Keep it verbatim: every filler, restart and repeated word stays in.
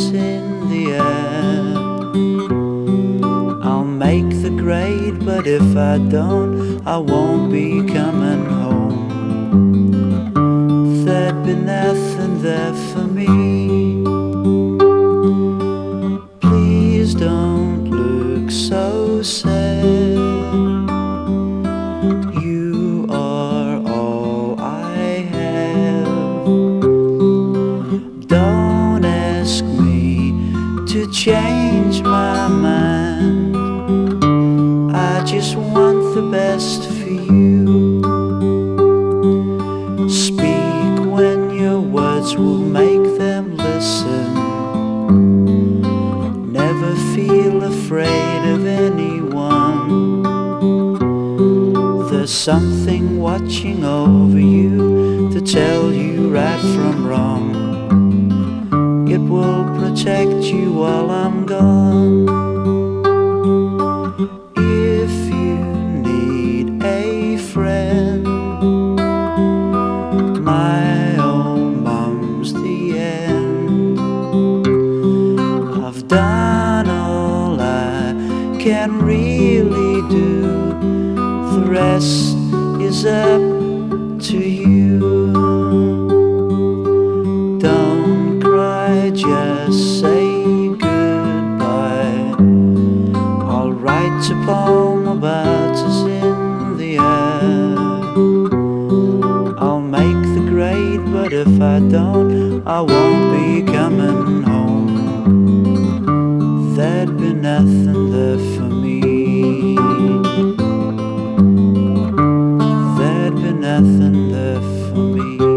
in the air. I'll make the grade, but if I don't, I won't be coming home. There'd be nothing there for me. Please don't look so sad. You are all I have. Don't ask me to change my mind. I just want the best for you. Speak when your words will make them listen. Never feel afraid of anyone. There's something watching over you to tell you right from wrong. It will protect you while I'm gone. If you need a friend, my own mom's the end. I've done all I can really do. The rest is up to you. Don't cry, just say goodbye. I'll write a poem about us in the air. I'll make the grade, but if I don't, I won't be coming home. There'd be nothing there for me. There'd be nothing there for me.